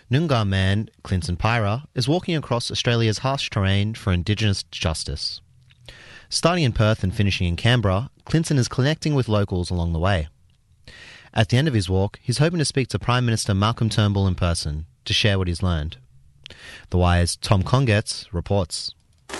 Noongar man Clinton Pyra is walking across Australia's harsh terrain for Indigenous justice. Starting in Perth and finishing in Canberra, Clinton is connecting with locals along the way. At the end of his walk, he's hoping to speak to Prime Minister Malcolm Turnbull in person to share what he's learned. The Wire's Tom Congetz reports.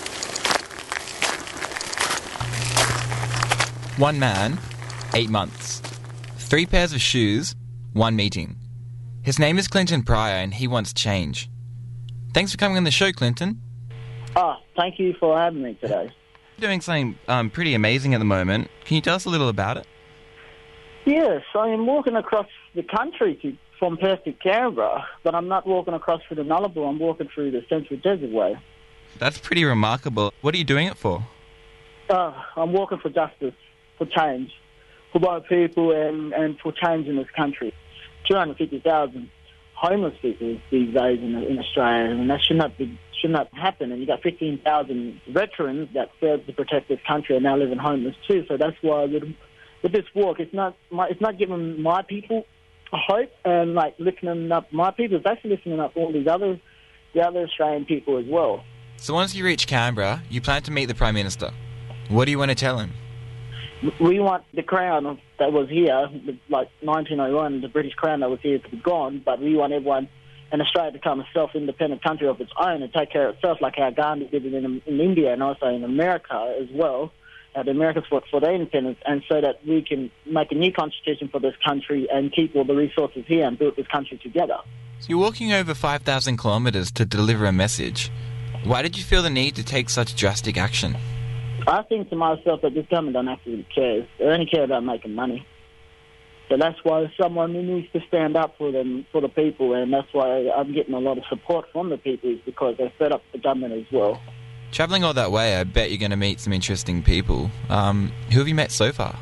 One man, 8 months. 3 pairs of shoes, 1 meeting. His name is Clinton Pryor and he wants change. Thanks for coming on the show, Clinton. Thank you for having me today. You're doing something pretty amazing at the moment. Can you tell us a little about it? Yes, I am walking across the country from Perth to Canberra, but I'm not walking across through the Nullarbor, I'm walking through the Central Desert Way. That's pretty remarkable. What are you doing it for? I'm walking for justice, for change, for both people and for change in this country. 250,000 homeless people these days in Australia, and that should not happen. And you got 15,000 veterans that served to protect this country and now living homeless too. So that's why with this walk, it's not giving my people a hope and like lifting up my people. It's actually lifting up all the other Australian people as well. So once you reach Canberra, you plan to meet the Prime Minister. What do you want to tell him? We want the crown that was here, like 1901, the British crown that was here to be gone, but we want everyone in Australia to become a self-independent country of its own and take care of itself like how Gandhi did it in India and also in America as well. The Americans fought for their independence, and so that we can make a new constitution for this country and keep all the resources here and build this country together. So you're walking over 5,000 kilometres to deliver a message. Why did you feel the need to take such drastic action? I think to myself that this government don't actually care. They only care about making money. So that's why someone needs to stand up for them, for the people, and that's why I'm getting a lot of support from the people, is because they set up the government as well. Travelling all that way, I bet you're going to meet some interesting people. Who have you met so far?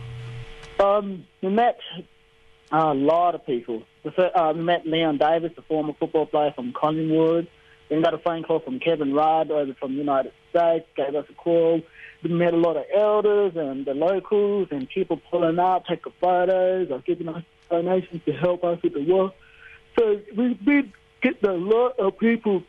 We met a lot of people. We met Leon Davis, a former football player from Collingwood. Then got a phone call from Kevin Rudd over from the United States, gave us a call. We met a lot of elders and the locals and people pulling up, taking photos or giving us donations to help us with the work. So we've been getting a lot of people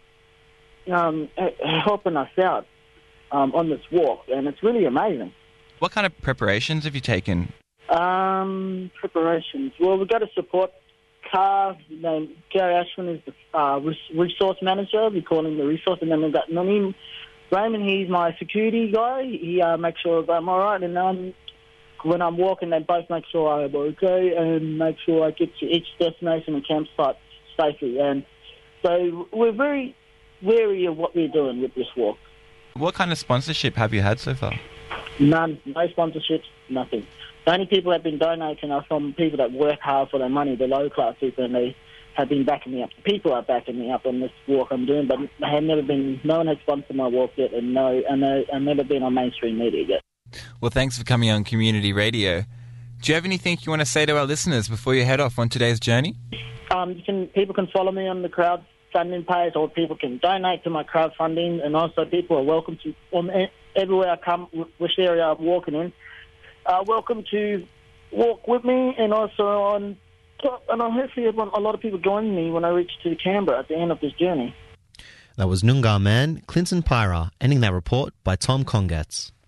helping us out on this walk, and it's really amazing. What kind of preparations have you taken? Preparations. Well, we've got a support car named Gary Ashwin is the resource manager. We call him the resource, and then we've got Naneem Raymond. He's my security guy. He makes sure that I'm all right, and when I'm walking, they both make sure I'm okay and make sure I get to each destination and campsite safely. And so we're very wary of what we're doing with this walk. What kind of sponsorship have you had so far? None. No sponsorships, nothing. The only people that have been donating are from people that work hard for their money, the low-class people, and they have been backing me up. People are backing me up on this walk I'm doing, but no one has sponsored my walk yet, and I've never been on mainstream media yet. Well, thanks for coming on Community Radio. Do you have anything you want to say to our listeners before you head off on today's journey? People can follow me on the crowdfunding page, or people can donate to my crowdfunding, and also people are welcome to, everywhere I come, which area I'm walking in, welcome to walk with me, and also and hopefully a lot of people join me when I reach to Canberra at the end of this journey. That was Noongar man Clinton Pyra, ending that report by Tom Congetz.